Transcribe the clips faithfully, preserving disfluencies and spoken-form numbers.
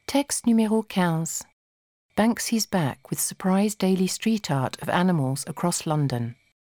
Text numéro quinze. Banksy's back with surprise daily street art of animals across London.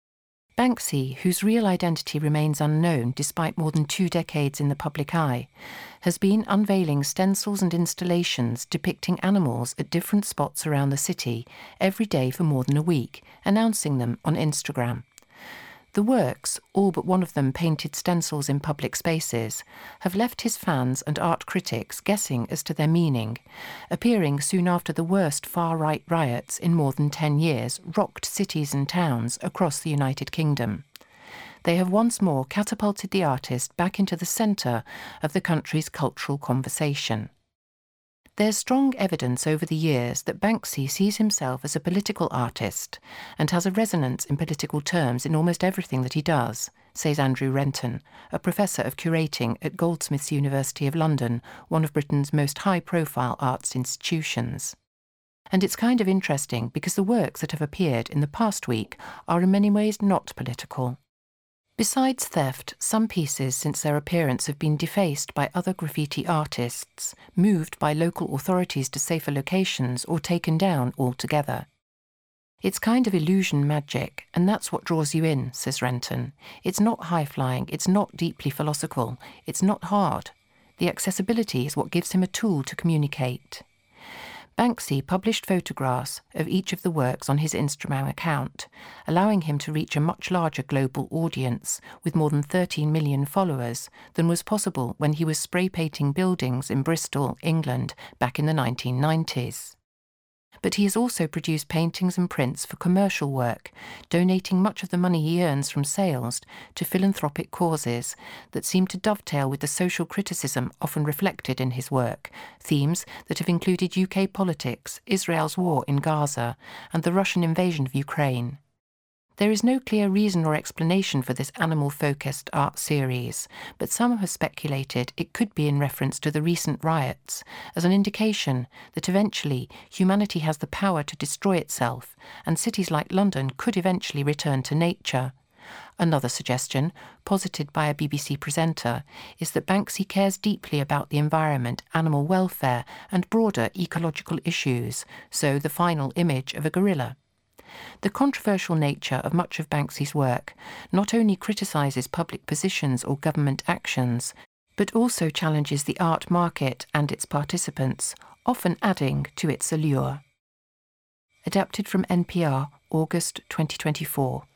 Banksy, whose real identity remains unknown despite more than two decades in the public eye, has been unveiling stencils and installations depicting animals at different spots around the city every day for more than a week, announcing them on Instagram. The works, all but one of them painted stencils in public spaces, have left his fans and art critics guessing as to their meaning, appearing soon after the worst far-right riots in more than ten years rocked cities and towns across the United Kingdom. They have once more catapulted the artist back into the centre of the country's cultural conversation. There's strong evidence over the years that Banksy sees himself as a political artist and has a resonance in political terms in almost everything that he does, says Andrew Renton, a professor of curating at Goldsmiths University of London, one of Britain's most high-profile arts institutions. And it's kind of interesting because the works that have appeared in the past week are in many ways not political. Besides theft, some pieces since their appearance have been defaced by other graffiti artists, moved by local authorities to safer locations, or taken down altogether. It's kind of illusion magic, and that's what draws you in, says Renton. It's not high-flying, it's not deeply philosophical, it's not hard. The accessibility is what gives him a tool to communicate. Banksy published photographs of each of the works on his Instagram account, allowing him to reach a much larger global audience with more than thirteen million followers than was possible when he was spray painting buildings in Bristol, England, back in the nineteen nineties. But he has also produced paintings and prints for commercial work, donating much of the money he earns from sales to philanthropic causes that seem to dovetail with the social criticism often reflected in his work, themes that have included U K politics, Israel's war in Gaza, and the Russian invasion of Ukraine. There is no clear reason or explanation for this animal-focused art series, but some have speculated it could be in reference to the recent riots, as an indication that eventually humanity has the power to destroy itself, and cities like London could eventually return to nature. Another suggestion, posited by a B B C presenter, is that Banksy cares deeply about the environment, animal welfare, and broader ecological issues, so the final image of a gorilla. The controversial nature of much of Banksy's work not only criticises public positions or government actions, but also challenges the art market and its participants, often adding to its allure. Adapted from N P R, August twenty twenty-four.